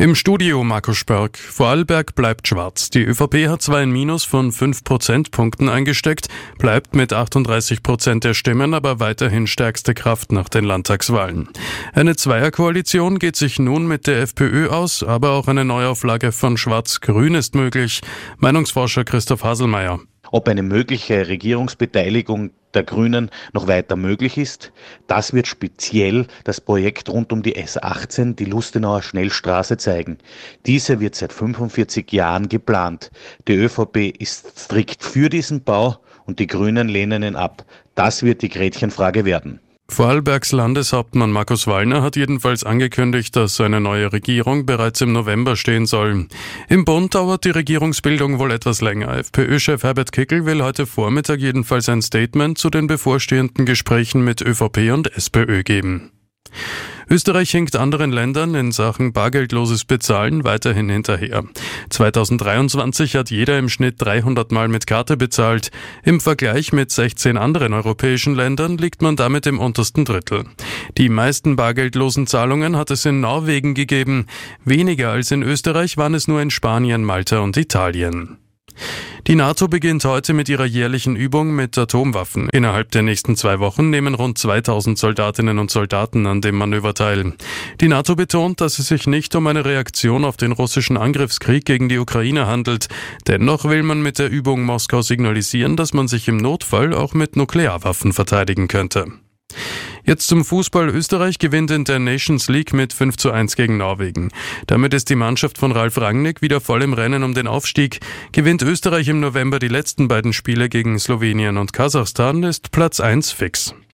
Im Studio Markus Spörk. Vorarlberg bleibt schwarz. Die ÖVP hat zwar ein Minus von 5 Prozentpunkten eingesteckt, bleibt mit 38% der Stimmen aber weiterhin stärkste Kraft nach den Landtagswahlen. Eine Zweierkoalition geht sich nun mit der FPÖ aus, aber auch eine Neuauflage von Schwarz-Grün ist möglich. Meinungsforscher Christoph Haselmeier. Ob eine mögliche Regierungsbeteiligung der Grünen noch weiter möglich ist, das wird speziell das Projekt rund um die S18, die Lustenauer Schnellstraße, zeigen. Diese wird seit 45 Jahren geplant. Die ÖVP ist strikt für diesen Bau und die Grünen lehnen ihn ab. Das wird die Gretchenfrage werden. Vorarlbergs Landeshauptmann Markus Wallner hat jedenfalls angekündigt, dass eine neue Regierung bereits im November stehen soll. Im Bund dauert die Regierungsbildung wohl etwas länger. FPÖ-Chef Herbert Kickl will heute Vormittag jedenfalls ein Statement zu den bevorstehenden Gesprächen mit ÖVP und SPÖ geben. Österreich hinkt anderen Ländern in Sachen bargeldloses Bezahlen weiterhin hinterher. 2023 hat jeder im Schnitt 300 Mal mit Karte bezahlt. Im Vergleich mit 16 anderen europäischen Ländern liegt man damit im untersten Drittel. Die meisten bargeldlosen Zahlungen hat es in Norwegen gegeben. Weniger als in Österreich waren es nur in Spanien, Malta und Italien. Die NATO beginnt heute mit ihrer jährlichen Übung mit Atomwaffen. Innerhalb der nächsten 2 Wochen nehmen rund 2000 Soldatinnen und Soldaten an dem Manöver teil. Die NATO betont, dass es sich nicht um eine Reaktion auf den russischen Angriffskrieg gegen die Ukraine handelt. Dennoch will man mit der Übung Moskau signalisieren, dass man sich im Notfall auch mit Nuklearwaffen verteidigen könnte. Jetzt zum Fußball. Österreich gewinnt in der Nations League mit 5:1 gegen Norwegen. Damit ist die Mannschaft von Ralf Rangnick wieder voll im Rennen um den Aufstieg. Gewinnt Österreich im November die letzten beiden Spiele gegen Slowenien und Kasachstan, ist Platz 1 fix.